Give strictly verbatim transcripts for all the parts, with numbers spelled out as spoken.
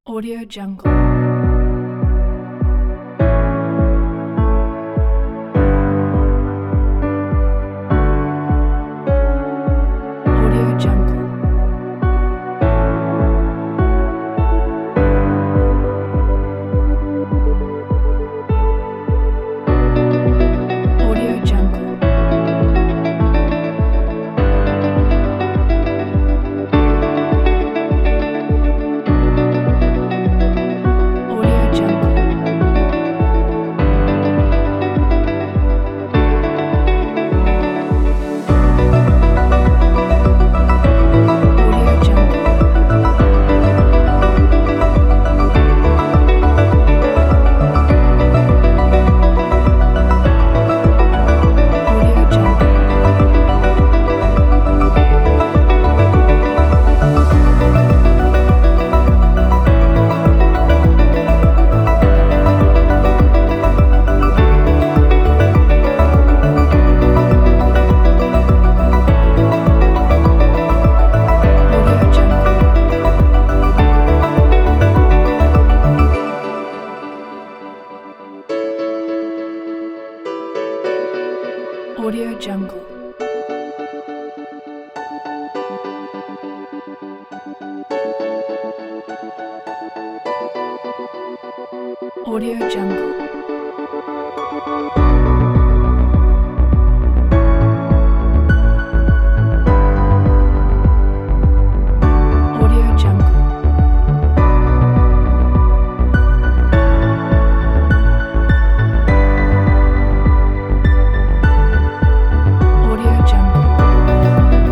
Audio Jungle. Audio Jungle. Audio Jungle. Audio Jungle. Audio Jungle. Audio Jungle. Audio Jungle. Audio Jungle. Audio Jungle. Audio Jungle. Audio Jungle.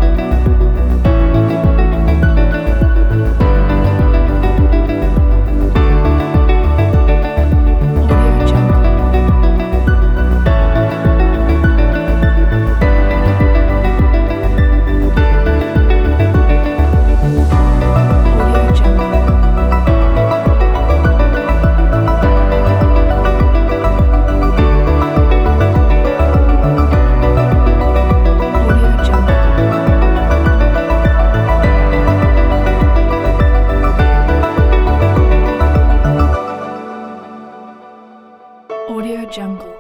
Audio Jungle. Audio Jungle. Audio Jungle. Audio Jungle.